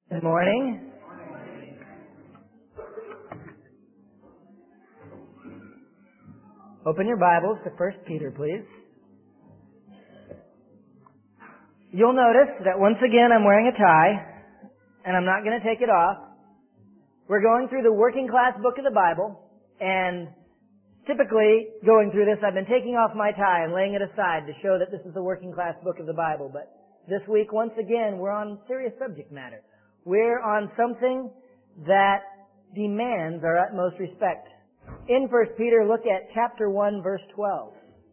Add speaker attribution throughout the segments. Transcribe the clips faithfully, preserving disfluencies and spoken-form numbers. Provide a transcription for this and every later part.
Speaker 1: Good morning. Open your Bibles to First Peter, please. You'll notice that once again I'm wearing a tie, and I'm not going to take it off. We're going through the working class book of the Bible, and typically going through this I've been taking off my tie and laying it aside to show that this is the working class book of the Bible. But this week, once again, we're on serious subject matter. We're on something that demands our utmost respect. In First Peter, look at chapter one, verse twelve.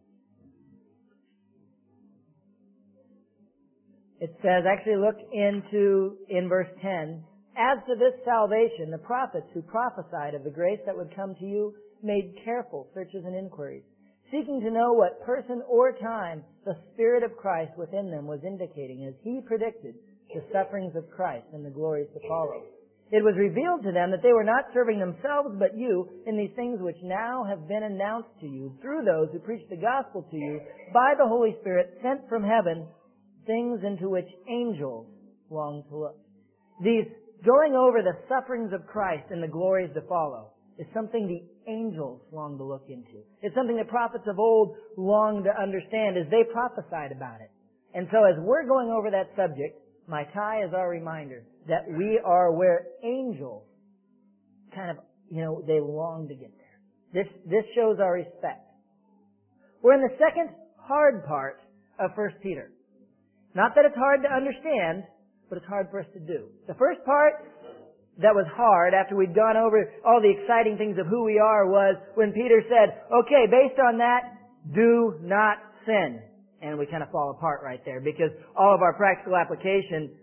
Speaker 1: It says, actually look into, in verse ten, as to this salvation, the prophets who prophesied of the grace that would come to you made careful searches and inquiries, seeking to know what person or time the Spirit of Christ within them was indicating as He predicted the sufferings of Christ and the glories to follow. It was revealed to them that they were not serving themselves but you in these things which now have been announced to you through those who preach the gospel to you by the Holy Spirit sent from heaven, things into which angels long to look. These going over the sufferings of Christ and the glories to follow is something the angels long to look into. It's something the prophets of old long to understand as they prophesied about it. And so as we're going over that subject, my tie is our reminder that we are where angels kind of, you know, they long to get there. This, this shows our respect. We're in the second hard part of First Peter. Not that it's hard to understand, but it's hard for us to do. The first part that was hard after we'd gone over all the exciting things of who we are was when Peter said, okay, based on that, do not sin. And we kind of fall apart right there because all of our practical application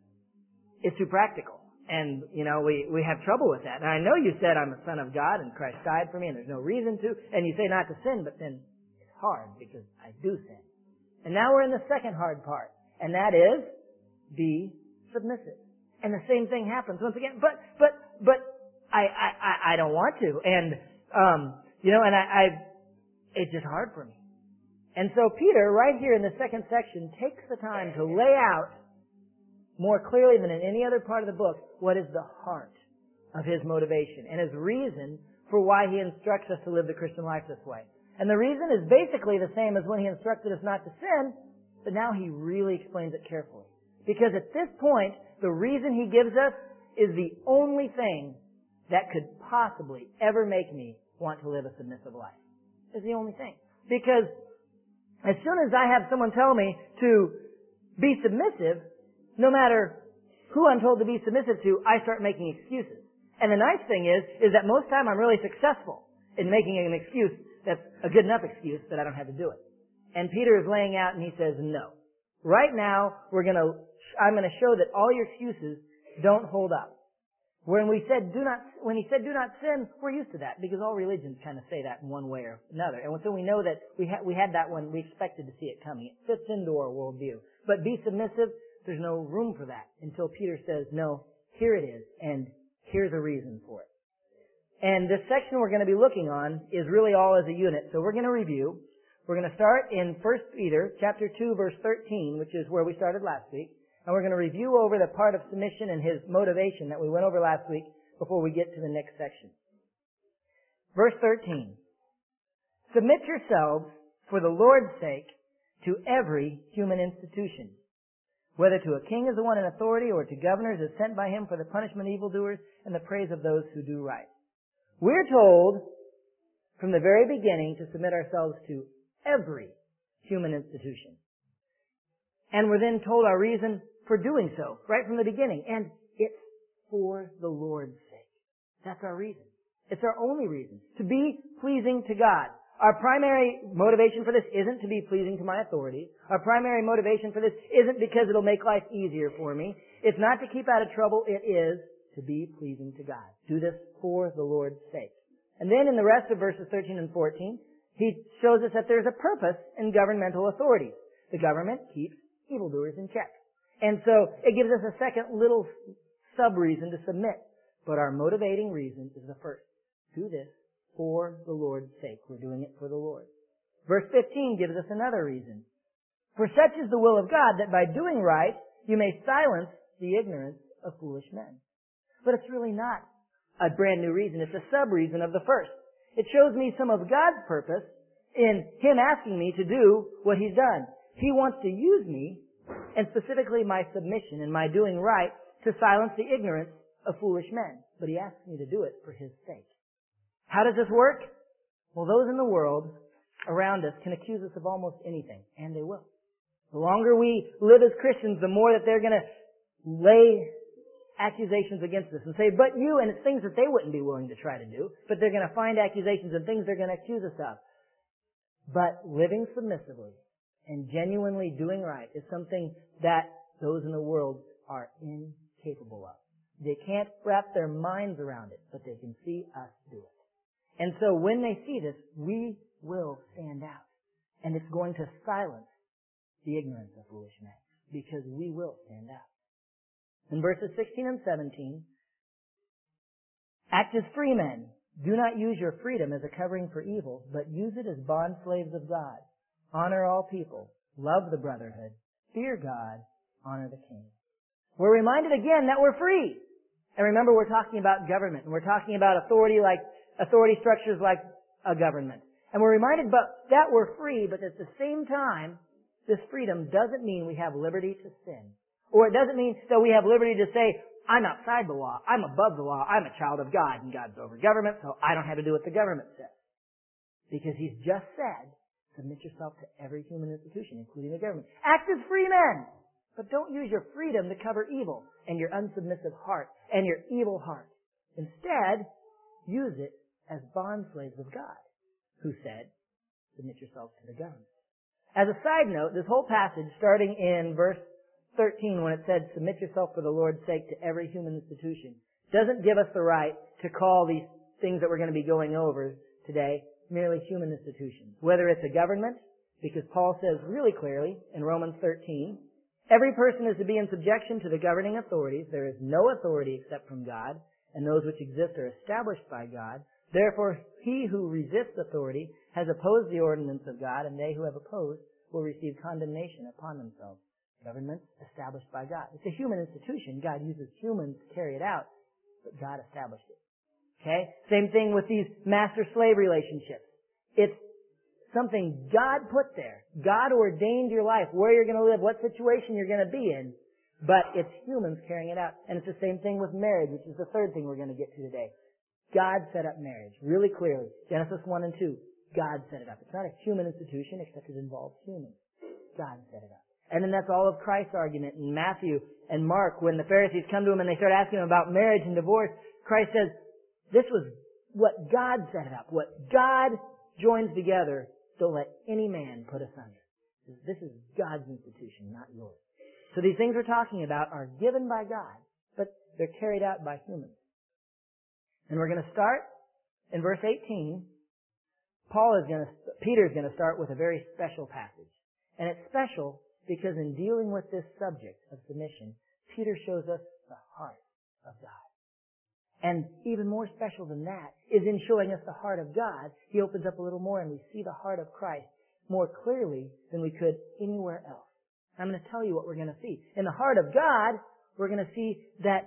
Speaker 1: is too practical. And, you know, we, we have trouble with that. And I know you said I'm a son of God and Christ died for me and there's no reason to. And you say not to sin, but then it's hard because I do sin. And now we're in the second hard part. And that is be submissive. And the same thing happens once again. But, but, but I, I, I, I don't want to. And, um, you know, and I, I, it's just hard for me. And so Peter, right here in the second section, takes the time to lay out more clearly than in any other part of the book what is the heart of his motivation and his reason for why he instructs us to live the Christian life this way. And the reason is basically the same as when he instructed us not to sin, but now he really explains it carefully. Because at this point, the reason he gives us is the only thing that could possibly ever make me want to live a submissive life. It's the only thing. Because as soon as I have someone tell me to be submissive, no matter who I'm told to be submissive to, I start making excuses. And the nice thing is, is that most time I'm really successful in making an excuse that's a good enough excuse that I don't have to do it. And Peter is laying out and he says, no. Right now, we're gonna, I'm gonna show that all your excuses don't hold up. When we said do not, when he said do not sin, we're used to that because all religions kind of say that in one way or another. And so we know that we had, we had that when we expected to see it coming. It fits into our worldview. But be submissive, there's no room for that until Peter says, no, here it is, and here's a reason for it. And this section we're going to be looking on is really all as a unit. So we're going to review. We're going to start in First Peter chapter two, verse thirteen, which is where we started last week. And we're going to review over the part of submission and his motivation that we went over last week before we get to the next section. Verse thirteen. Submit yourselves for the Lord's sake to every human institution, whether to a king as the one in authority or to governors as sent by him for the punishment of evildoers and the praise of those who do right. We're told from the very beginning to submit ourselves to every human institution. And we're then told our reason for doing so, right from the beginning. And it's for the Lord's sake. That's our reason. It's our only reason. To be pleasing to God. Our primary motivation for this isn't to be pleasing to my authorities. Our primary motivation for this isn't because it'll make life easier for me. It's not to keep out of trouble. It is to be pleasing to God. Do this for the Lord's sake. And then in the rest of verses thirteen and fourteen, he shows us that there's a purpose in governmental authorities. The government keeps evildoers in check. And so it gives us a second little sub-reason to submit. But our motivating reason is the first. Do this for the Lord's sake. We're doing it for the Lord. Verse fifteen gives us another reason. For such is the will of God that by doing right you may silence the ignorance of foolish men. But it's really not a brand new reason. It's a sub-reason of the first. It shows me some of God's purpose in Him asking me to do what He's done. He wants to use me, and specifically my submission and my doing right, to silence the ignorance of foolish men. But He asks me to do it for His sake. How does this work? Well, those in the world around us can accuse us of almost anything, and they will. The longer we live as Christians, the more that they're going to lay accusations against us and say, but you, and it's things that they wouldn't be willing to try to do, but they're going to find accusations and things they're going to accuse us of. But living submissively and genuinely doing right is something that those in the world are incapable of. They can't wrap their minds around it, but they can see us do it. And so when they see this, we will stand out. And it's going to silence the ignorance of foolish men, because we will stand out. In verses sixteen and seventeen, act as free men. Do not use your freedom as a covering for evil, but use it as bondslaves of God. Honor all people. Love the brotherhood. Fear God. Honor the king. We're reminded again that we're free. And remember, we're talking about government, and we're talking about authority like authority structures like a government. And we're reminded but that we're free, but at the same time, this freedom doesn't mean we have liberty to sin. Or it doesn't mean that we have liberty to say, I'm outside the law, I'm above the law, I'm a child of God, and God's over government, so I don't have to do what the government says. Because He's just said, submit yourself to every human institution, including the government. Act as free men! But don't use your freedom to cover evil and your unsubmissive heart and your evil heart. Instead, use it as bondslaves of God, who said, submit yourselves to the government. As a side note, this whole passage, starting in verse thirteen, when it said, submit yourself for the Lord's sake to every human institution, doesn't give us the right to call these things that we're going to be going over today merely human institutions. Whether it's a government, because Paul says really clearly in Romans thirteen, every person is to be in subjection to the governing authorities. There is no authority except from God, and those which exist are established by God. Therefore, he who resists authority has opposed the ordinance of God, and they who have opposed will receive condemnation upon themselves. Government established by God. It's a human institution. God uses humans to carry it out, but God established it. Okay? Same thing with these master-slave relationships. It's something God put there. God ordained your life, where you're going to live, what situation you're going to be in, but it's humans carrying it out. And it's the same thing with marriage, which is the third thing we're going to get to today. God set up marriage really clearly. Genesis one and two. God set it up. It's not a human institution, except it involves humans. God set it up. And then that's all of Christ's argument in Matthew and Mark. When the Pharisees come to Him and they start asking Him about marriage and divorce, Christ says, this was what God set it up. What God joins together, don't let any man put asunder. This is God's institution, not yours. So these things we're talking about are given by God, but they're carried out by humans. And we're going to start in verse eighteen. Paul is going to, Peter is going to start with a very special passage. And it's special because in dealing with this subject of submission, Peter shows us the heart of God. And even more special than that is in showing us the heart of God, he opens up a little more and we see the heart of Christ more clearly than we could anywhere else. I'm going to tell you what we're going to see. In the heart of God, we're going to see that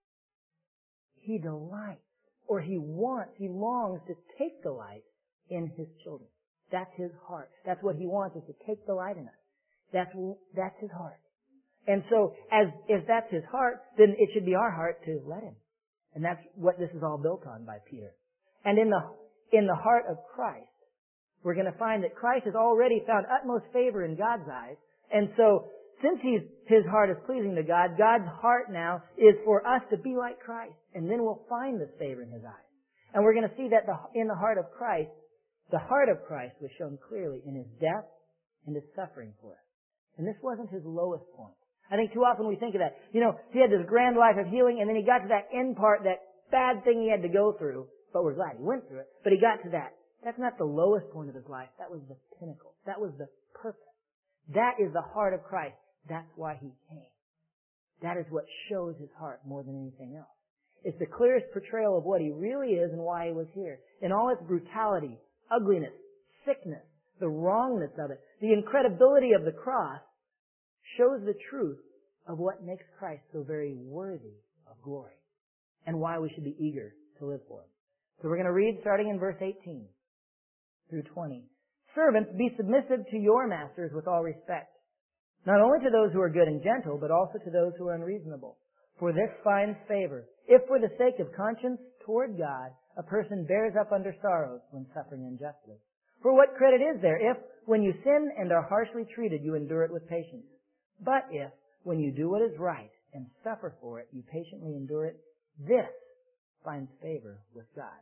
Speaker 1: He delights, or He wants, He longs to take delight in His children. That's His heart. That's what He wants, is to take delight in us. That's, that's His heart. And so, as if that's His heart, then it should be our heart to let Him. And that's what this is all built on by Peter. And in the, in the heart of Christ, we're going to find that Christ has already found utmost favor in God's eyes. And so, since he's, His heart is pleasing to God, God's heart now is for us to be like Christ. And then we'll find this favor in His eyes. And we're going to see that the, in the heart of Christ, the heart of Christ was shown clearly in His death and His suffering for us. And this wasn't His lowest point. I think too often we think of that. You know, He had this grand life of healing, and then He got to that end part, that bad thing He had to go through. But we're glad He went through it. But He got to that. That's not the lowest point of His life. That was the pinnacle. That was the purpose. That is the heart of Christ. That's why He came. That is what shows His heart more than anything else. It's the clearest portrayal of what He really is and why He was here. In all its brutality, ugliness, sickness, the wrongness of it, the incredibility of the cross shows the truth of what makes Christ so very worthy of glory and why we should be eager to live for Him. So we're going to read starting in verse eighteen through twenty. Servants, be submissive to your masters with all respect, not only to those who are good and gentle, but also to those who are unreasonable. For this finds favor, if for the sake of conscience toward God, a person bears up under sorrows when suffering unjustly. For what credit is there if, when you sin and are harshly treated, you endure it with patience? But if, when you do what is right and suffer for it, you patiently endure it, this finds favor with God.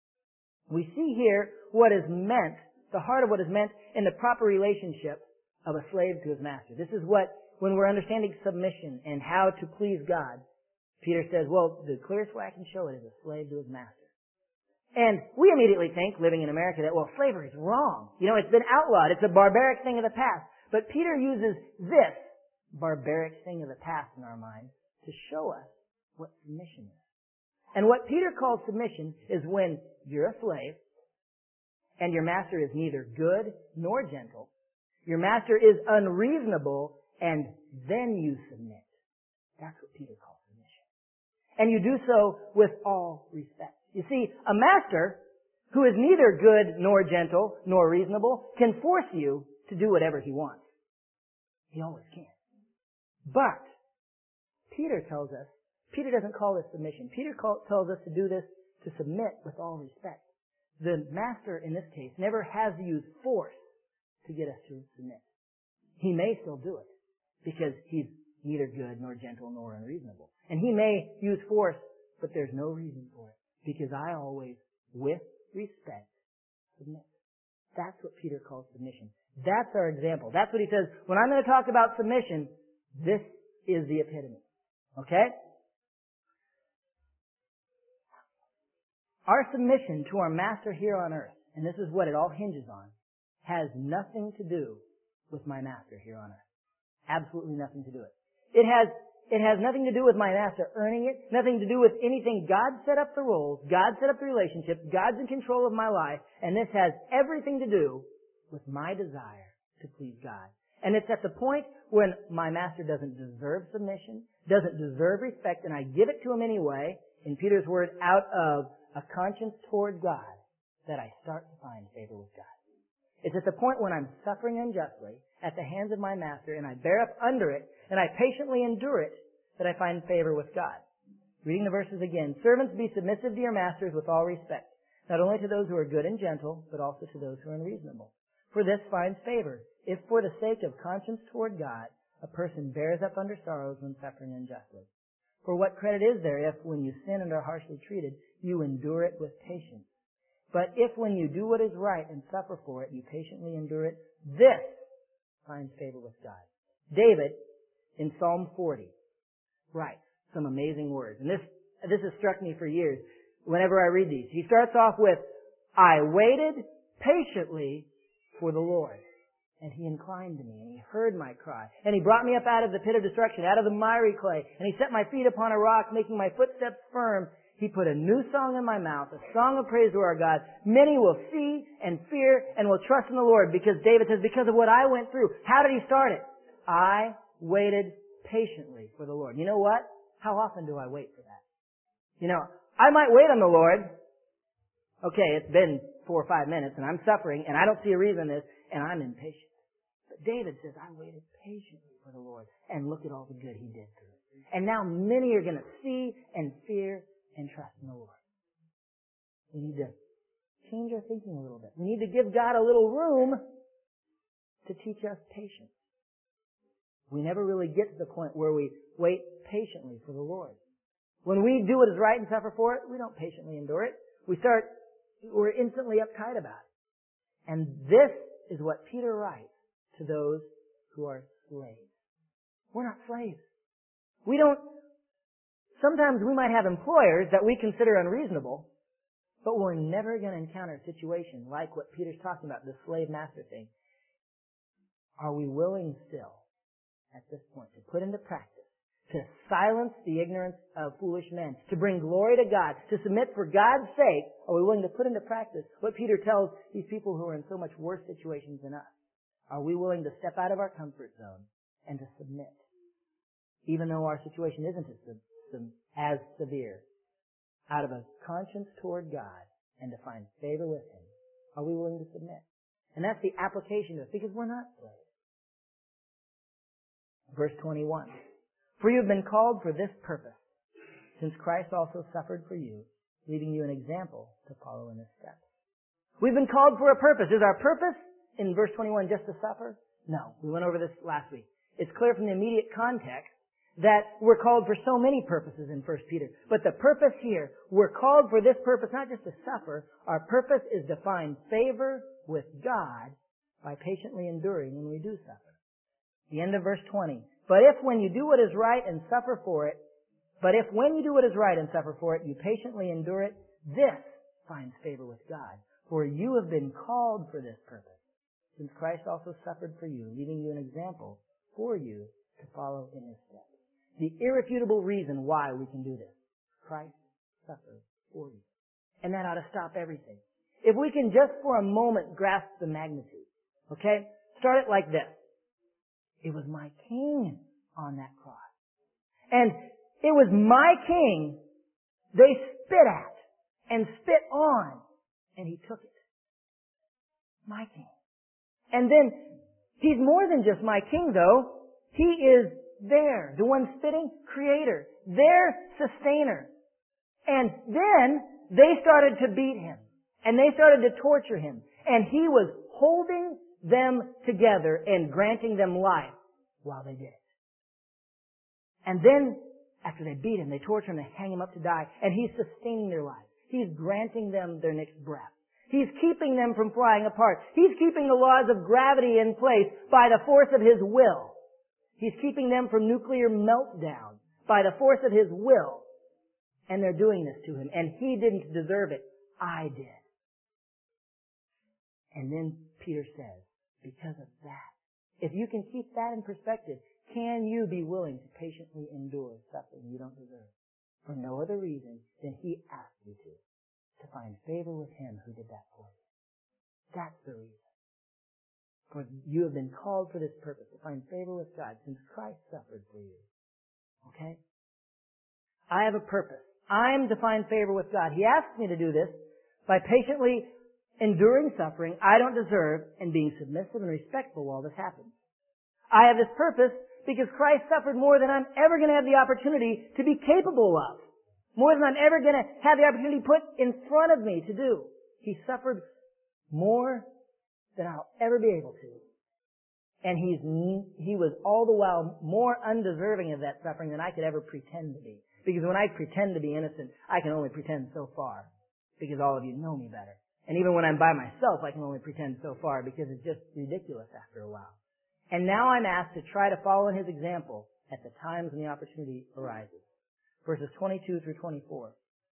Speaker 1: We see here what is meant, the heart of what is meant in the proper relationship of a slave to his master. This is what, when we're understanding submission and how to please God, Peter says, well, the clearest way I can show it is a slave to his master. And we immediately think, living in America, that, well, slavery is wrong. You know, it's been outlawed. It's a barbaric thing of the past. But Peter uses this barbaric thing of the past in our minds to show us what submission is. And what Peter calls submission is when you're a slave and your master is neither good nor gentle. Your master is unreasonable, and then you submit. That's what Peter calls submission. And you do so with all respect. You see, a master who is neither good nor gentle nor reasonable can force you to do whatever he wants. He always can. But Peter tells us, Peter doesn't call this submission. Peter call, tells us to do this to submit with all respect. The master, in this case, never has used force to get us to submit. He may still do it because he's neither good nor gentle nor unreasonable. And he may use force, but there's no reason for it because I always, with respect, submit. That's what Peter calls submission. That's our example. That's what he says. When I'm going to talk about submission, this is the epitome. Okay? Our submission to our master here on earth, and this is what it all hinges on, has nothing to do with my master here on earth. Absolutely nothing to do with it. It has, it has nothing to do with my master earning it, nothing to do with anything. God set up the roles, God set up the relationships, God's in control of my life, and this has everything to do with my desire to please God. And it's at the point when my master doesn't deserve submission, doesn't deserve respect, and I give it to him anyway, in Peter's word, out of a conscience toward God, that I start to find favor with God. It's at the point when I'm suffering unjustly at the hands of my master and I bear up under it and I patiently endure it that I find favor with God. Reading the verses again. Servants, be submissive to your masters with all respect, not only to those who are good and gentle, but also to those who are unreasonable. For this finds favor, if for the sake of conscience toward God, a person bears up under sorrows when suffering unjustly. For what credit is there if, when you sin and are harshly treated, you endure it with patience? But if when you do what is right and suffer for it, you patiently endure it, this finds favor with God. David, in Psalm forty, writes some amazing words. And this, this has struck me for years whenever I read these. He starts off with, I waited patiently for the Lord. And he inclined to me, and he heard my cry. And he brought me up out of the pit of destruction, out of the miry clay. And he set my feet upon a rock, making my footsteps firm. He put a new song in my mouth, a song of praise to our God. Many will see and fear and will trust in the Lord. Because David says, because of what I went through. How did he start it? I waited patiently for the Lord. You know what? How often do I wait for that? You know, I might wait on the Lord. Okay, it's been four or five minutes and I'm suffering and I don't see a reason in this and I'm impatient. But David says, I waited patiently for the Lord and look at all the good he did through it. And now many are going to see and fear and trust in the Lord. We need to change our thinking a little bit. We need to give God a little room to teach us patience. We never really get to the point where we wait patiently for the Lord. When we do what is right and suffer for it, we don't patiently endure it. We start, we're instantly uptight about it. And this is what Peter writes to those who are slaves. We're not slaves. We don't, sometimes we might have employers that we consider unreasonable, but we're never going to encounter a situation like what Peter's talking about, the slave-master thing. Are we willing still, at this point, to put into practice, to silence the ignorance of foolish men, to bring glory to God, to submit for God's sake? Are we willing to put into practice what Peter tells these people who are in so much worse situations than us? Are we willing to step out of our comfort zone and to submit? even though our situation isn't as, as severe, out of a conscience toward God and to find favor with Him, are we willing to submit? And that's the application of it, because we're not slaves. Verse twenty-one. For you have been called for this purpose, since Christ also suffered for you, leaving you an example to follow in His steps. We've been called for a purpose. Is our purpose in verse twenty-one just to suffer? No. We went over this last week. It's clear from the immediate context that we're called for so many purposes in First Peter. But the purpose here, we're called for this purpose not just to suffer. Our purpose is to find favor with God by patiently enduring when we do suffer. The end of verse twenty. But if when you do what is right and suffer for it, but if when you do what is right and suffer for it, you patiently endure it, this finds favor with God. For you have been called for this purpose, since Christ also suffered for you, leaving you an example for you to follow in His steps. The irrefutable reason why we can do this. Christ suffered for you. And that ought to stop everything. If we can just for a moment grasp the magnitude, okay? Start it like this. It was my King on that cross. And it was my King they spit at and spit on, and He took it. My King. And then, He's more than just my King, though. He is there, the one spitting, Creator, their Sustainer. And then, they started to beat Him. And they started to torture Him. And He was holding them together and granting them life while they did it. And then, after they beat Him, they torture Him, they hang Him up to die, and He's sustaining their lives. He's granting them their next breath. He's keeping them from flying apart. He's keeping the laws of gravity in place by the force of His will. He's keeping them from nuclear meltdown by the force of His will. And they're doing this to Him. And He didn't deserve it. I did. And then Peter says, because of that, if you can keep that in perspective, can you be willing to patiently endure suffering you don't deserve? For no other reason than He asked you to. To find favor with Him who did that for you. That's the reason. For you have been called for this purpose, to find favor with God, since Christ suffered for you. Okay? I have a purpose. I'm to find favor with God. He asked me to do this by patiently enduring suffering I don't deserve and being submissive and respectful while this happens. I have this purpose because Christ suffered more than I'm ever going to have the opportunity to be capable of. More than I'm ever going to have the opportunity put in front of me to do. He suffered more than I'll ever be able to. And he's, he was all the while more undeserving of that suffering than I could ever pretend to be. Because when I pretend to be innocent, I can only pretend so far. Because all of you know me better. And even when I'm by myself, I can only pretend so far because it's just ridiculous after a while. And now I'm asked to try to follow in His example at the times when the opportunity arises. Verses twenty-two through twenty-four.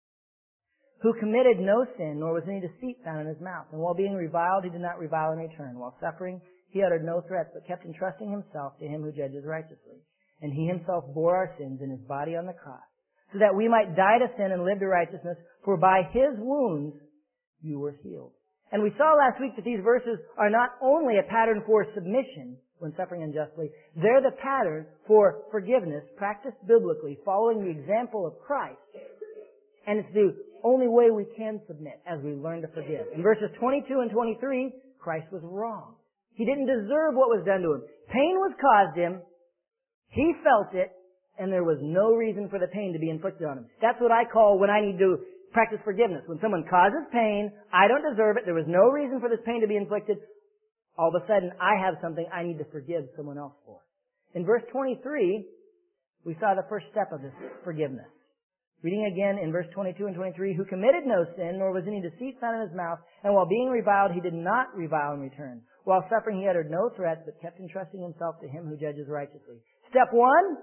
Speaker 1: Who committed no sin, nor was any deceit found in His mouth. And while being reviled, He did not revile in return. While suffering, He uttered no threats, but kept entrusting Himself to Him who judges righteously. And He Himself bore our sins in His body on the cross, so that we might die to sin and live to righteousness, for by His wounds you were healed. And we saw last week that these verses are not only a pattern for submission when suffering unjustly, they're the pattern for forgiveness practiced biblically, following the example of Christ. And it's the only way we can submit as we learn to forgive. In verses twenty-two and twenty-three, Christ was wrong. He didn't deserve what was done to Him. Pain was caused Him. He felt it, and there was no reason for the pain to be inflicted on Him. That's what I call when I need to practice forgiveness. When someone causes pain, I don't deserve it, there was no reason for this pain to be inflicted, all of a sudden I have something I need to forgive someone else for. In verse twenty-three, we saw the first step of this forgiveness. Reading again in verse twenty-two and twenty-three, who committed no sin, nor was any deceit found in His mouth, and while being reviled, He did not revile in return. While suffering, He uttered no threats, but kept entrusting Himself to Him who judges righteously. Step one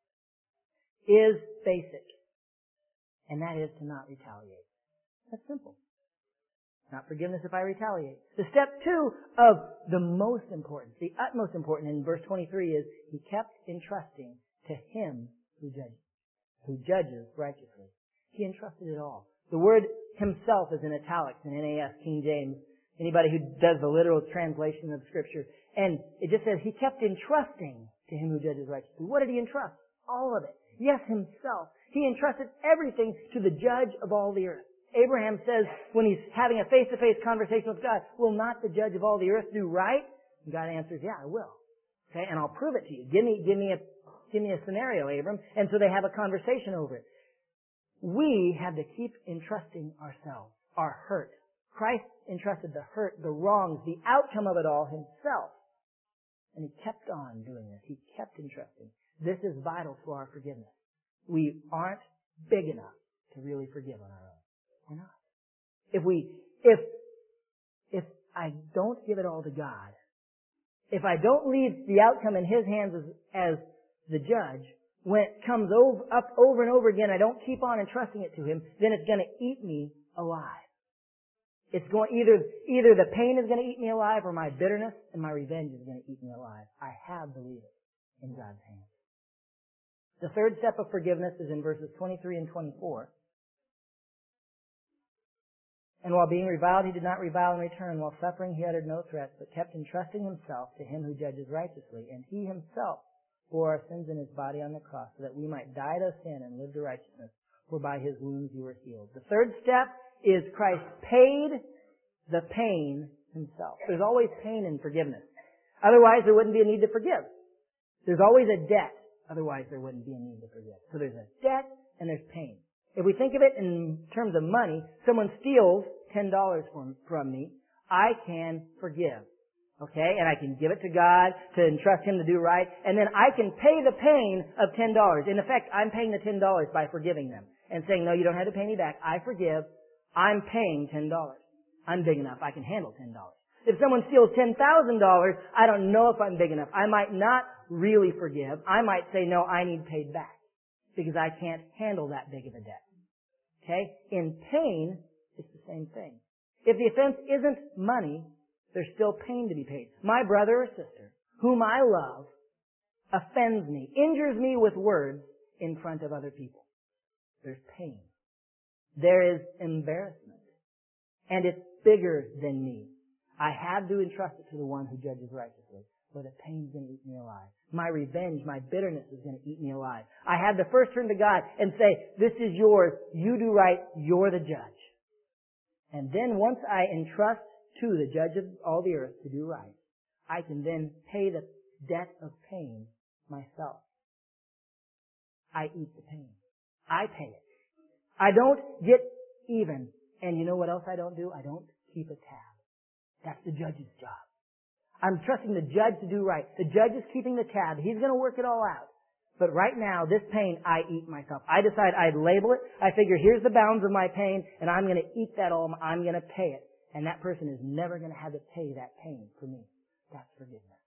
Speaker 1: is basic. And that is to not retaliate. That's simple. Not forgiveness if I retaliate. The step two of the most important, the utmost important in verse twenty-three is He kept entrusting to Him who judges, who judges righteously. He entrusted it all. The word Himself is in italics in N A S, King James. Anybody who does the literal translation of Scripture. And it just says He kept entrusting to Him who judges righteously. What did He entrust? all of it. Yes, himself. He entrusted everything to the judge of all the earth. Abraham says when he's having a face-to-face conversation with God, will not the judge of all the earth do right? And God answers, yeah, I will. Okay, and I'll prove it to you. Give me, give me a, give me a scenario, Abram. And so they have a conversation over it. We have to keep entrusting ourselves, our hurt. Christ entrusted the hurt, the wrongs, the outcome of it all himself. And he kept on doing this. He kept entrusting. This is vital to our forgiveness. We aren't big enough to really forgive on our own. We're not. If we, if, if I don't give it all to God, if I don't leave the outcome in His hands as, as the judge, when it comes over, up over and over again, I don't keep on entrusting it to Him, then it's going to eat me alive. It's going, either, either the pain is going to eat me alive or my bitterness and my revenge is going to eat me alive. I have to leave it in God's hands. The third step of forgiveness is in verses twenty-three and twenty-four. And while being reviled, he did not revile in return. While suffering, he uttered no threats, but kept entrusting himself to him who judges righteously. And he himself bore our sins in his body on the cross, so that we might die to sin and live to righteousness, for by his wounds you were healed. The third step is Christ paid the pain himself. There's always pain in forgiveness. Otherwise, there wouldn't be a need to forgive. There's always a debt. Otherwise, there wouldn't be a need to forgive. So there's a debt and there's pain. If we think of it in terms of money, someone steals ten dollars from, from me, I can forgive. Okay? And I can give it to God to entrust Him to do right. And then I can pay the pain of ten dollars. In effect, I'm paying the ten dollars by forgiving them. And saying, no, you don't have to pay me back. I forgive. I'm paying ten dollars. I'm big enough. I can handle ten dollars. If someone steals ten thousand dollars, I don't know if I'm big enough. I might not really forgive. I might say, no, I need paid back. Because I can't handle that big of a debt. Okay? In pain, it's the same thing. If the offense isn't money, there's still pain to be paid. My brother or sister, whom I love, offends me, injures me with words in front of other people. There's pain. There is embarrassment. And it's bigger than me. I have to entrust it to the one who judges righteously, or the pain's going to eat me alive. My revenge, my bitterness is going to eat me alive. I have to first turn to God and say, this is yours, you do right, you're the judge. And then once I entrust to the judge of all the earth to do right, I can then pay the debt of pain myself. I eat the pain. I pay it. I don't get even. And you know what else I don't do? I don't keep a tab. That's the judge's job. I'm trusting the judge to do right. The judge is keeping the tab. He's going to work it all out. But right now, this pain, I eat myself. I decide I'd label it. I figure here's the bounds of my pain, and I'm going to eat that all. I'm going to pay it. And that person is never going to have to pay that pain for me. That's forgiveness.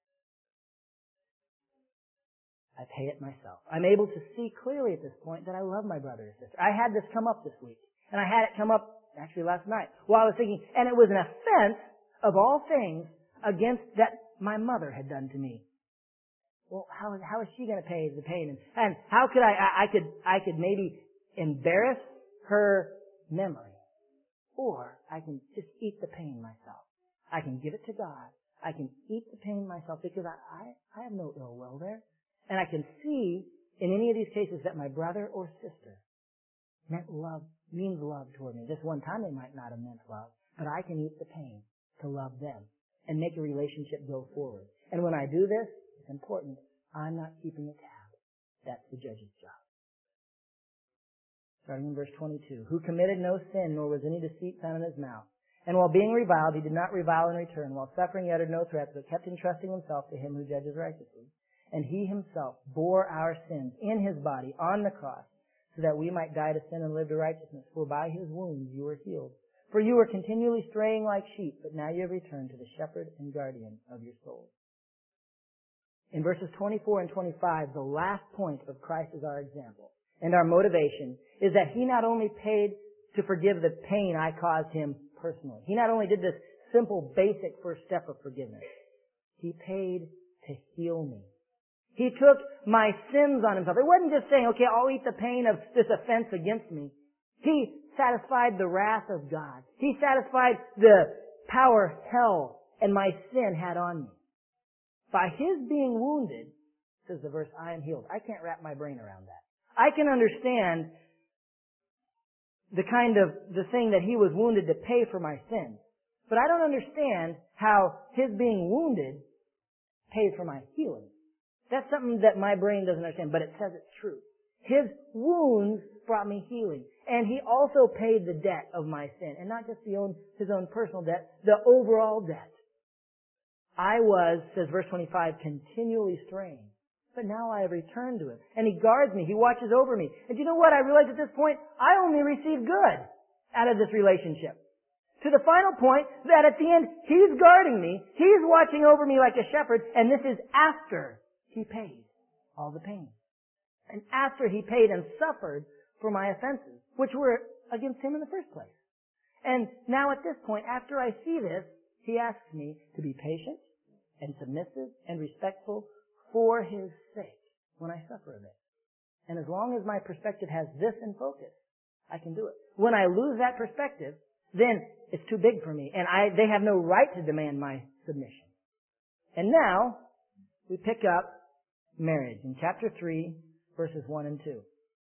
Speaker 1: I pay it myself. I'm able to see clearly at this point that I love my brother or sister. I had this come up this week. And I had it come up actually last night while I was thinking, and it was an offense of all things against that my mother had done to me. Well, how, how is she going to pay the pain? And, and how could I, I, I could, I could maybe embarrass her memory. Or I can just eat the pain myself. I can give it to God. I can eat the pain myself because I, I, I have no ill will there. And I can see in any of these cases that my brother or sister meant love, means love toward me. This one time they might not have meant love, but I can eat the pain to love them and make a relationship go forward. And when I do this, it's important, I'm not keeping a tab. That's the judge's job. Starting in verse twenty-two. Who committed no sin, nor was any deceit found in his mouth. And while being reviled, he did not revile in return. While suffering, he uttered no threats, but kept entrusting himself to him who judges righteously. And he himself bore our sins in his body on the cross, so that we might die to sin and live to righteousness. For by his wounds you were healed. For you were continually straying like sheep, but now you have returned to the shepherd and guardian of your souls. In verses twenty-four and twenty-five, the last point of Christ as our example and our motivation is that he not only paid to forgive the pain I caused him personally. He not only did this simple, basic first step of forgiveness. He paid to heal me. He took my sins on himself. It wasn't just saying, okay, I'll eat the pain of this offense against me. He satisfied the wrath of God. He satisfied the power hell and my sin had on me. By his being wounded, says the verse, I am healed. I can't wrap my brain around that. I can understand the kind of, the thing that He was wounded to pay for my sins. But I don't understand how His being wounded pays for my healing. That's something that my brain doesn't understand, but it says it's true. His wounds brought me healing. And He also paid the debt of my sin. And not just the own, His own personal debt, the overall debt. I was, says verse twenty-five, continually strained. But now I have returned to Him. And He guards me. He watches over me. And you know what? I realize at this point, I only receive good out of this relationship. To the final point that at the end, He's guarding me. He's watching over me like a shepherd. And this is after He paid all the pain. And after He paid and suffered for my offenses, which were against Him in the first place. And now at this point, after I see this, He asks me to be patient and submissive and respectful for His sake when I suffer a bit. And as long as my perspective has this in focus, I can do it. When I lose that perspective, then it's too big for me, and I they have no right to demand my submission. And now, we pick up marriage in chapter three, verses one and two.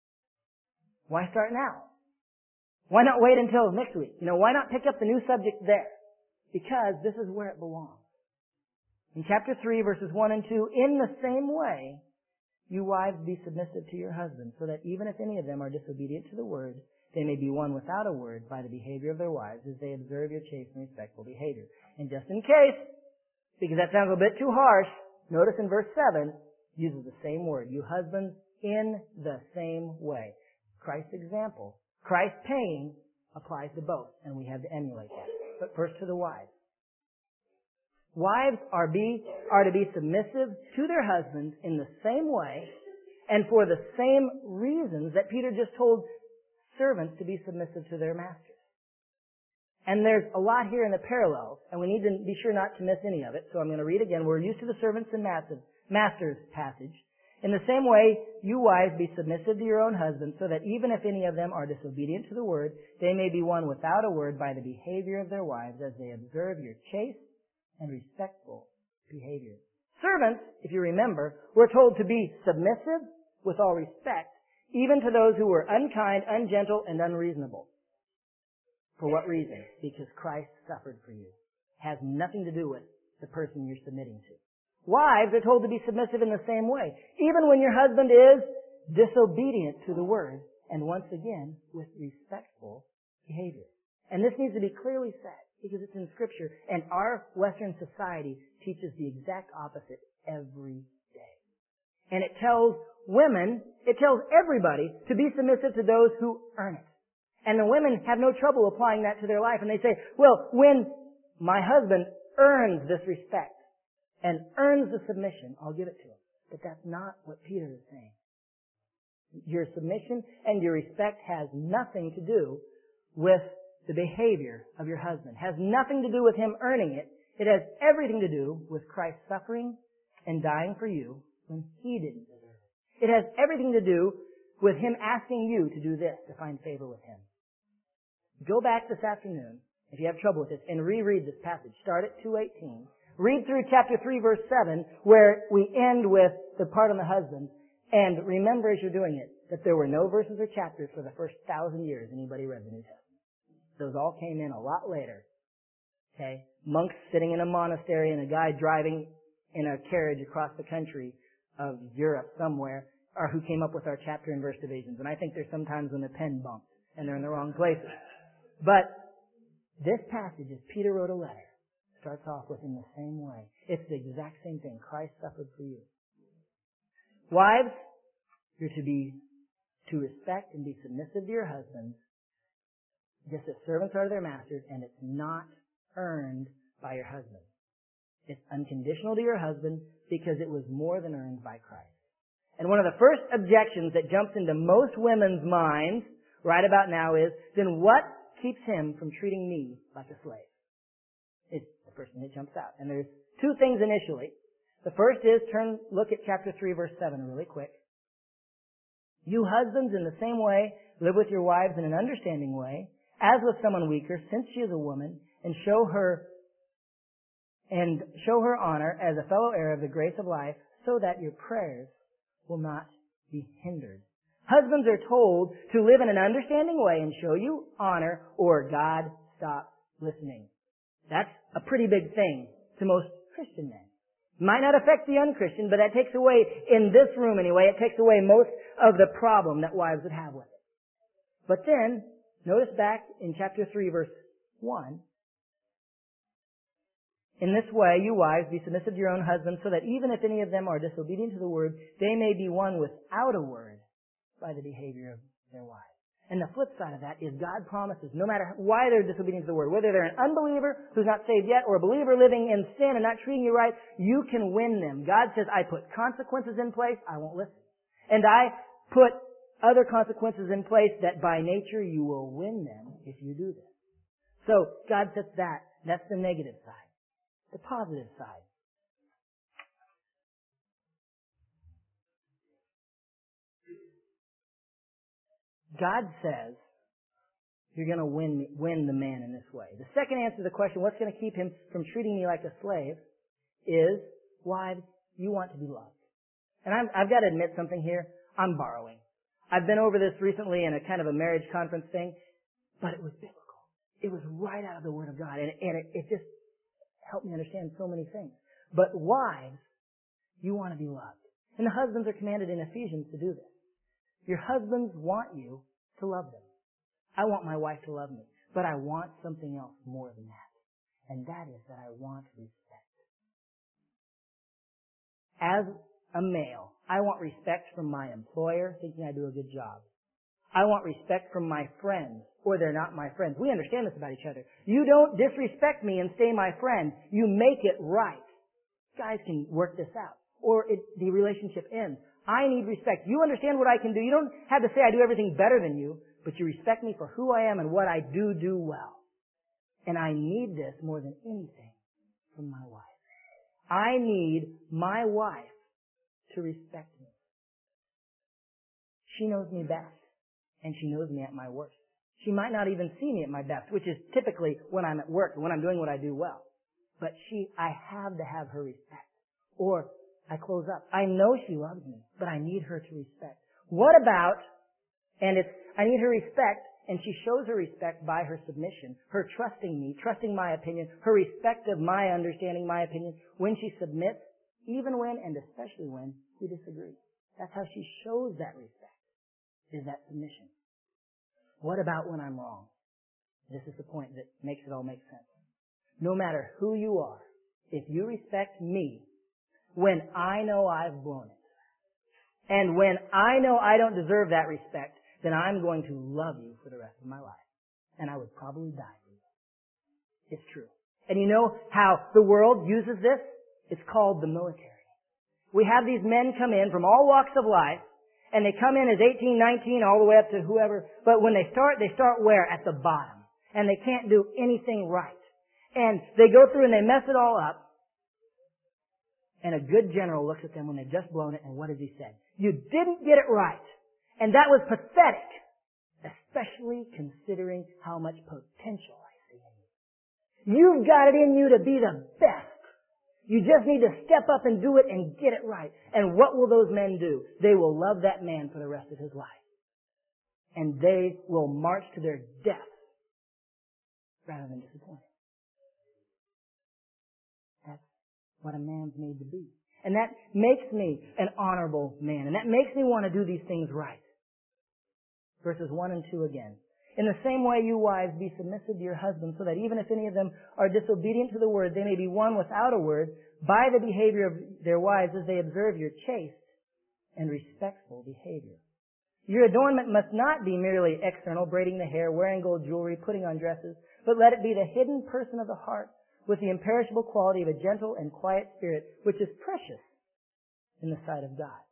Speaker 1: Why start now? Why not wait until next week? You know, why not pick up the new subject there? Because this is where it belongs. In chapter three, verses one and two, in the same way, you wives be submissive to your husbands, so that even if any of them are disobedient to the word, they may be won without a word by the behavior of their wives as they observe your chaste and respectful behavior. And just in case, because that sounds a bit too harsh, notice in verse seven, uses the same word. You husbands, in the same way. Christ's example, Christ's pain applies to both, and we have to emulate that. But first to the wives. Wives are, be, are to be submissive to their husbands in the same way and for the same reasons that Peter just told servants to be submissive to their masters. And there's a lot here in the parallels, and we need to be sure not to miss any of it. So I'm going to read again. We're used to the servants and masters passage. In the same way, you wives be submissive to your own husbands, so that even if any of them are disobedient to the word, they may be won without a word by the behavior of their wives as they observe your chaste and respectful behavior. Servants, if you remember, were told to be submissive with all respect, even to those who were unkind, ungentle, and unreasonable. For what reason? Because Christ suffered for you. It has nothing to do with the person you're submitting to. Wives are told to be submissive in the same way, even when your husband is disobedient to the word, and once again, with respectful behavior. And this needs to be clearly said, because it's in Scripture, and our Western society teaches the exact opposite every day. And it tells women, it tells everybody to be submissive to those who earn it. And the women have no trouble applying that to their life, and they say, well, when my husband earns this respect, and earns the submission, I'll give it to him. But that's not what Peter is saying. Your submission and your respect has nothing to do with the behavior of your husband. It has nothing to do with him earning it. It has everything to do with Christ suffering and dying for you when He didn't deserve it. It has everything to do with Him asking you to do this to find favor with Him. Go back this afternoon, if you have trouble with this, and reread this passage. Start at two eighteen. Read through chapter three, verse seven, where we end with the part on the husband. And remember as you're doing it, that there were no verses or chapters for the first thousand years anybody read the New Testament. Those all came in a lot later. Okay? Monks sitting in a monastery and a guy driving in a carriage across the country of Europe somewhere, or who came up with our chapter and verse divisions. And I think there's sometimes when the pen bumps and they're in the wrong places. But this passage, as Peter wrote a letter, starts off with in the same way. It's the exact same thing. Christ suffered for you. Wives, you're to be, to respect and be submissive to your husbands, just as servants are to their masters, and it's not earned by your husband. It's unconditional to your husband because it was more than earned by Christ. And one of the first objections that jumps into most women's minds right about now is, then what keeps him from treating me like a slave? It's the first thing that jumps out. And there's two things initially. The first is, turn, look at chapter three, verse seven really quick. You husbands, in the same way, live with your wives in an understanding way, as with someone weaker, since she is a woman, and show her and show her honor as a fellow heir of the grace of life, so that your prayers will not be hindered. Husbands are told to live in an understanding way and show you honor, or God stops listening. That's a pretty big thing to most Christian men. Might not affect the unchristian, but that takes away, in this room anyway, it takes away most of the problem that wives would have with it. But then, notice back in chapter three, verse one, in this way, you wives, be submissive to your own husbands, so that even if any of them are disobedient to the word, they may be won without a word by the behavior of their wives. And the flip side of that is God promises, no matter why they're disobedient to the word, whether they're an unbeliever who's not saved yet or a believer living in sin and not treating you right, you can win them. God says, I put consequences in place, I won't listen. And I put other consequences in place that by nature you will win them if you do this. So God sets that. That's the negative side. The positive side. God says you're going to win win the man in this way. The second answer to the question, what's going to keep him from treating me like a slave, is, wives, you want to be loved. And I'm, I've got to admit something here. I'm borrowing. I've been over this recently in a kind of a marriage conference thing, but it was biblical. It was right out of the Word of God, and, and it, it just helped me understand so many things. But wives, you want to be loved. And the husbands are commanded in Ephesians to do this. Your husbands want you to love them. I want my wife to love me, but I want something else more than that. And that is that I want respect. As a male, I want respect from my employer, thinking I do a good job. I want respect from my friends, or they're not my friends. We understand this about each other. You don't disrespect me and stay my friend. You make it right. Guys can work this out, or it, the relationship ends. I need respect. You understand what I can do. You don't have to say I do everything better than you, but you respect me for who I am and what I do do well. And I need this more than anything from my wife. I need my wife to respect me. She knows me best, and she knows me at my worst. She might not even see me at my best, which is typically when I'm at work and when I'm doing what I do well. But she, I have to have her respect. Or I close up. I know she loves me, but I need her to respect. What about, and it's, I need her respect, and she shows her respect by her submission, her trusting me, trusting my opinion, her respect of my understanding my opinion, when she submits, even when and especially when we disagree. That's how she shows that respect, is that submission. What about when I'm wrong? This is the point that makes it all make sense. No matter who you are, if you respect me, when I know I've blown it, and when I know I don't deserve that respect, then I'm going to love you for the rest of my life. And I would probably die for you. It's true. And you know how the world uses this? It's called the military. We have these men come in from all walks of life, and they come in as eighteen, nineteen, all the way up to whoever, but when they start, they start where? At the bottom. And they can't do anything right. And they go through and they mess it all up. And a good general looks at them when they've just blown it, and what has he said? You didn't get it right. And that was pathetic, especially considering how much potential I see in you. You've got it in you to be the best. You just need to step up and do it and get it right. And what will those men do? They will love that man for the rest of his life. And they will march to their death rather than disappoint. That's what a man's made to be. And that makes me an honorable man. And that makes me want to do these things right. Verses one and two again. In the same way, you wives, be submissive to your husbands, so that even if any of them are disobedient to the word, they may be won without a word by the behavior of their wives as they observe your chaste and respectful behavior. Your adornment must not be merely external, braiding the hair, wearing gold jewelry, putting on dresses, but let it be the hidden person of the heart with the imperishable quality of a gentle and quiet spirit, which is precious in the sight of God.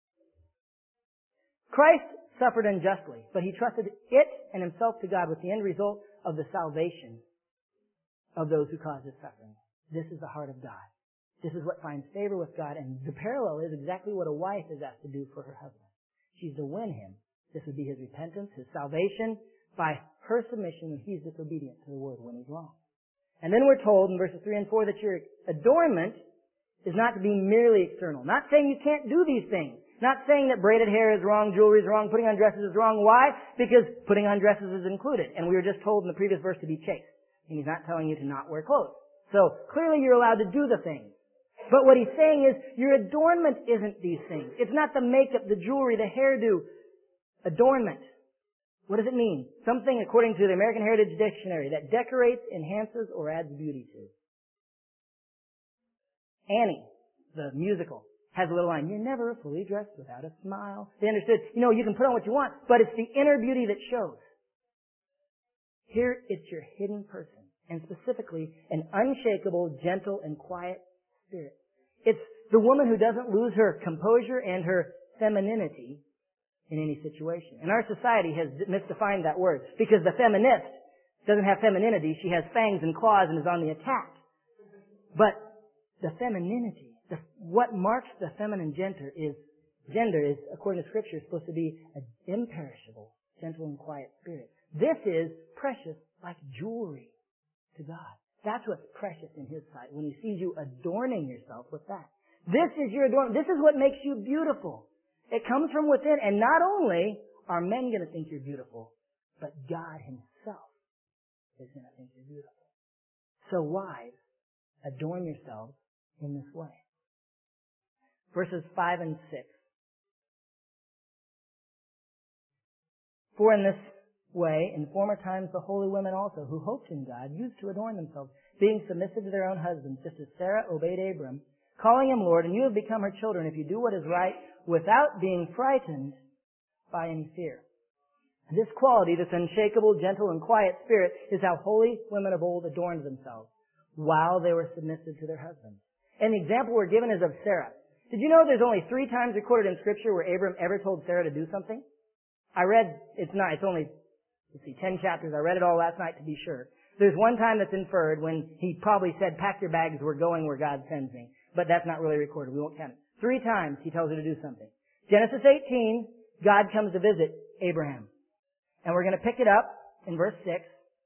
Speaker 1: Christ suffered unjustly, but he trusted it and himself to God with the end result of the salvation of those who caused his suffering. This is the heart of God. This is what finds favor with God, and the parallel is exactly what a wife is asked to do for her husband. She's to win him. This would be his repentance, his salvation, by her submission when he's disobedient to the word when he's wrong. And then we're told in verses three and four that your adornment is not to be merely external. Not saying you can't do these things. Not saying that braided hair is wrong, jewelry is wrong, putting on dresses is wrong. Why? Because putting on dresses is included. And we were just told in the previous verse to be chaste. And he's not telling you to not wear clothes. So clearly you're allowed to do the things. But what he's saying is your adornment isn't these things. It's not the makeup, the jewelry, the hairdo. Adornment. What does it mean? Something, according to the American Heritage Dictionary, that decorates, enhances, or adds beauty to. Annie, the musical, has a little line, "You're never fully dressed without a smile." They understood, you know, you can put on what you want, but it's the inner beauty that shows. Here, it's your hidden person, and specifically, an unshakable, gentle, and quiet spirit. It's the woman who doesn't lose her composure and her femininity in any situation. And our society has misdefined that word, because the feminist doesn't have femininity, she has fangs and claws and is on the attack. But the femininity, the, what marks the feminine gender is, gender is, according to Scripture, supposed to be an imperishable, gentle and quiet spirit. This is precious like jewelry to God. That's what's precious in His sight, when He sees you adorning yourself with that. This is your adornment. This is what makes you beautiful. It comes from within, and not only are men going to think you're beautiful, but God Himself is going to think you're beautiful. So wives, adorn yourselves in this way. Verses five and six. For in this way, in former times, the holy women also, who hoped in God, used to adorn themselves, being submissive to their own husbands, just as Sarah obeyed Abram, calling him Lord, and you have become her children if you do what is right, without being frightened by any fear. This quality, this unshakable, gentle, and quiet spirit, is how holy women of old adorned themselves while they were submissive to their husbands. And the example we're given is of Sarah. Did you know there's only three times recorded in Scripture where Abram ever told Sarah to do something? I read, it's not, it's only, let's see, ten chapters. I read it all last night to be sure. There's one time that's inferred when he probably said, "Pack your bags, we're going where God sends me." But that's not really recorded. We won't count it. Three times he tells her to do something. Genesis eighteen, God comes to visit Abraham. And we're going to pick it up in verse six.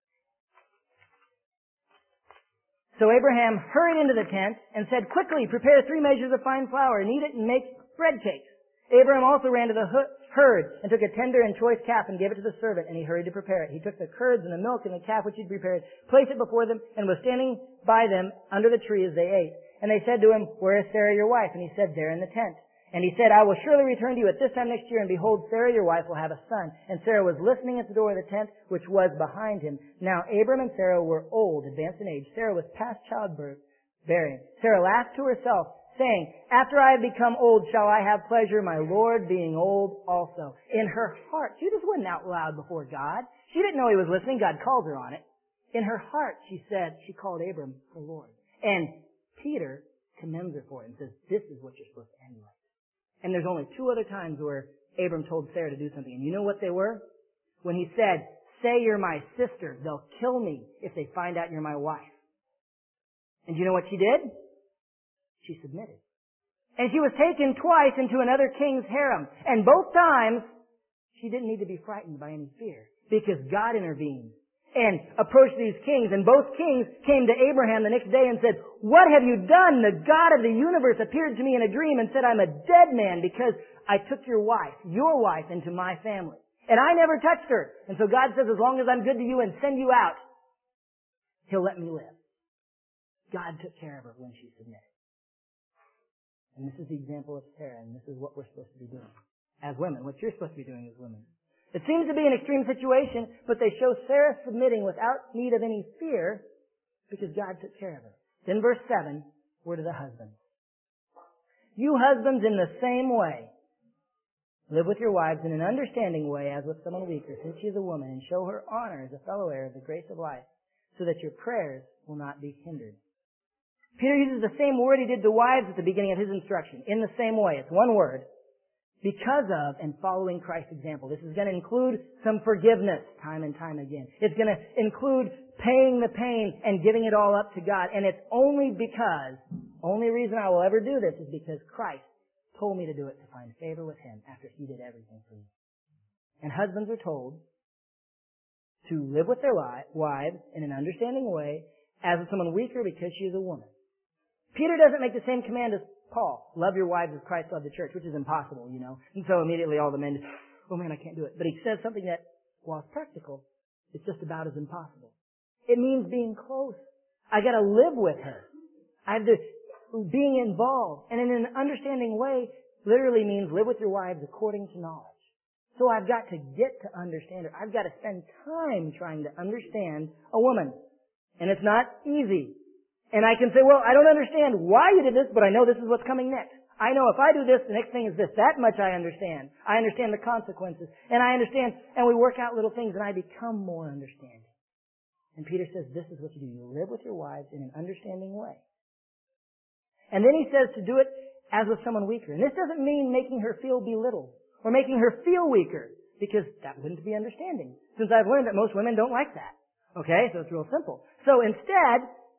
Speaker 1: So Abraham hurried into the tent and said, "Quickly, prepare three measures of fine flour, knead it and make bread cakes." Abraham also ran to the herd and took a tender and choice calf and gave it to the servant, and he hurried to prepare it. He took the curds and the milk and the calf which he'd prepared, placed it before them, and was standing by them under the tree as they ate. And they said to him, "Where is Sarah your wife?" And he said, "There in the tent." And he said, "I will surely return to you at this time next year, and behold, Sarah your wife will have a son." And Sarah was listening at the door of the tent, which was behind him. Now Abram and Sarah were old, advanced in age. Sarah was past childbirth, bearing. Sarah laughed to herself, saying, "After I have become old, shall I have pleasure, my Lord being old also." In her heart, she just wasn't out loud before God. She didn't know He was listening. God called her on it. In her heart, she said, she called Abram the Lord. And Peter commends her for it and says, this is what you're supposed to emulate. And there's only two other times where Abram told Sarah to do something. And you know what they were? When he said, "Say you're my sister. They'll kill me if they find out you're my wife." And you know what she did? She submitted. And she was taken twice into another king's harem. And both times, she didn't need to be frightened by any fear, because God intervened and approached these kings. And both kings came to Abraham the next day and said, "What have you done? The God of the universe appeared to me in a dream and said, I'm a dead man because I took your wife, your wife, into my family. And I never touched her. And so God says, as long as I'm good to you and send you out, He'll let me live." God took care of her when she submitted. And this is the example of Sarah, and this is what we're supposed to be doing as women, what you're supposed to be doing as women. It seems to be an extreme situation, but they show Sarah submitting without need of any fear because God took care of her. Then verse seven, word of the husband. "You husbands, in the same way, live with your wives in an understanding way as with someone weaker, since she is a woman, and show her honor as a fellow heir of the grace of life, so that your prayers will not be hindered." Peter uses the same word he did to wives at the beginning of his instruction. In the same way. It's one word. Because of and following Christ's example. This is going to include some forgiveness time and time again. It's going to include paying the pain and giving it all up to God. And it's only because, only reason I will ever do this is because Christ told me to do it to find favor with Him after He did everything for me. And husbands are told to live with their wives in an understanding way as with someone weaker because she is a woman. Peter doesn't make the same command as Paul. Love your wives as Christ loved the church, which is impossible, you know. And so immediately all the men just, oh man, I can't do it. But he says something that, while it's practical, it's just about as impossible. It means being close. I gotta live with her. I have to, being involved. And in an understanding way, literally means live with your wives according to knowledge. So I've got to get to understand her. I've got to spend time trying to understand a woman. And it's not easy. And I can say, well, I don't understand why you did this, but I know this is what's coming next. I know if I do this, the next thing is this. That much I understand. I understand the consequences. And I understand, and we work out little things, and I become more understanding. And Peter says, this is what you do. You live with your wives in an understanding way. And then he says to do it as with someone weaker. And this doesn't mean making her feel belittled or making her feel weaker, because that wouldn't be understanding. Since I've learned that most women don't like that. Okay, so it's real simple. So instead,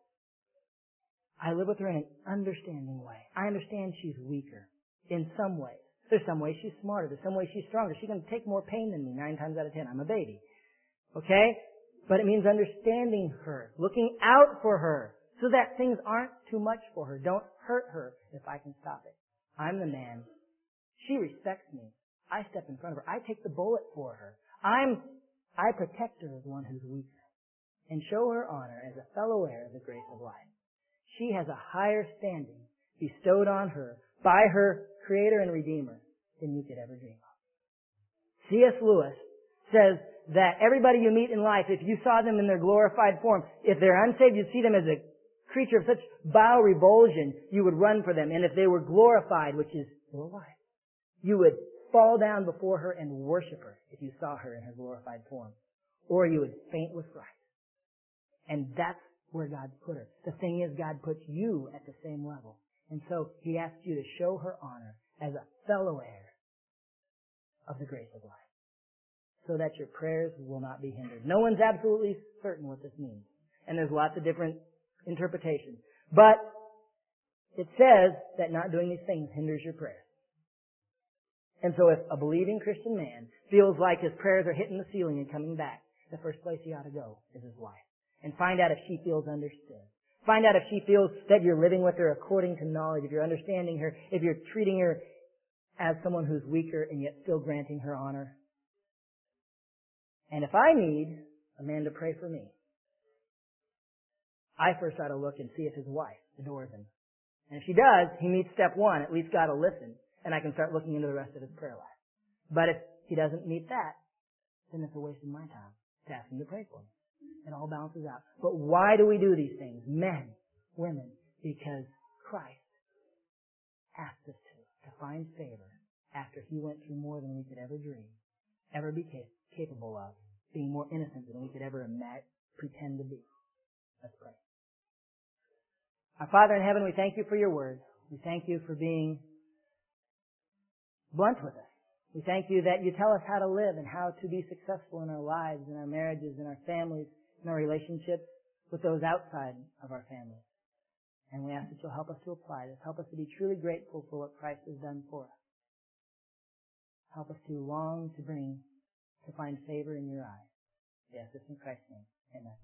Speaker 1: I live with her in an understanding way. I understand she's weaker in some ways. There's some ways she's smarter. There's some ways she's stronger. She can take more pain than me nine times out of ten. I'm a baby. Okay? But it means understanding her, looking out for her, so that things aren't too much for her. Don't hurt her if I can stop it. I'm the man. She respects me. I step in front of her. I take the bullet for her. I'm, I protect her as one who's weaker and show her honor as a fellow heir of the grace of life. She has a higher standing bestowed on her by her Creator and Redeemer than you could ever dream of. C S Lewis says that everybody you meet in life, if you saw them in their glorified form, if they're unsaved, you'd see them as a creature of such vile revulsion, you would run for them. And if they were glorified, which is your wife, you would fall down before her and worship her if you saw her in her glorified form. Or you would faint with fright. And that's where God put her. The thing is, God puts you at the same level. And so He asks you to show her honor as a fellow heir of the grace of life, so that your prayers will not be hindered. No one's absolutely certain what this means. And there's lots of different interpretations. But it says that not doing these things hinders your prayers. And so if a believing Christian man feels like his prayers are hitting the ceiling and coming back, the first place he ought to go is his wife. And find out if she feels understood. Find out if she feels that you're living with her according to knowledge, if you're understanding her, if you're treating her as someone who's weaker and yet still granting her honor. And if I need a man to pray for me, I first ought to look and see if his wife adores him. And if she does, he meets step one, at least got to listen, and I can start looking into the rest of his prayer life. But if he doesn't meet that, then it's a waste of my time to ask him to pray for me. It all balances out. But why do we do these things? Men, women, because Christ asked us to, to find favor after He went through more than we could ever dream, ever be cap- capable of, being more innocent than we could ever imagine, pretend to be. Let's pray. Our Father in heaven, we thank You for Your word. We thank You for being blunt with us. We thank You that You tell us how to live and how to be successful in our lives, in our marriages, in our families, in our relationships with those outside of our families. And we ask that You'll help us to apply this. Help us to be truly grateful for what Christ has done for us. Help us to long to bring, to find favor in Your eyes. Yes, this in Christ's name. Amen.